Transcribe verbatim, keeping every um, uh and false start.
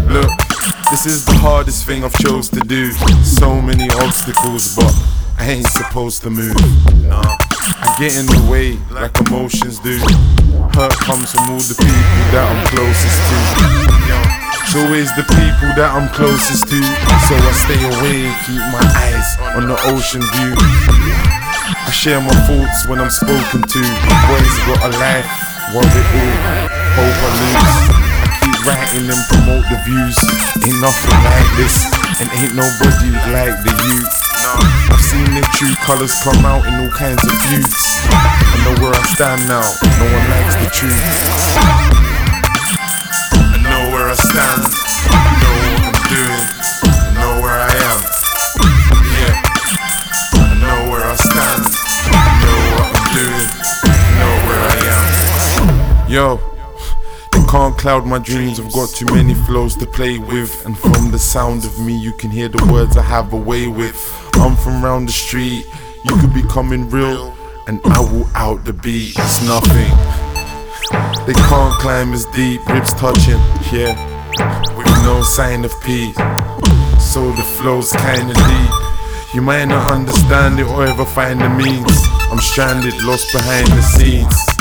Look, this is the hardest thing I've chose to do. So many obstacles, but I ain't supposed to move. Nah, I get in the way like emotions do. Hurt comes from all the people that I'm closest to. It's always the people that I'm closest to, so I stay away and keep my eyes on the ocean view. I share my thoughts when I'm spoken to. Boys got a life, what it all, hope I lose. I keep writing and promote the views. Ain't nothing like this, and ain't nobody like the youth. I've seen the true colours come out in all kinds of views. I know where I stand now, no one likes the truth. I know where I stand, I know what I'm doing, I know where I am. Yeah, I know where I stand, I know what I'm doing, I know where I am. Yo, you can't cloud my dreams, I've got too many flows to play with. And from the sound of me you can hear the words I have a way with. I'm from round the street, you could be coming real, and I will out the beat, it's nothing. They can't climb as deep, ribs touching, yeah, with no sign of peace. So the flow's kinda deep. You might not understand it or ever find the means. I'm stranded, lost behind the scenes.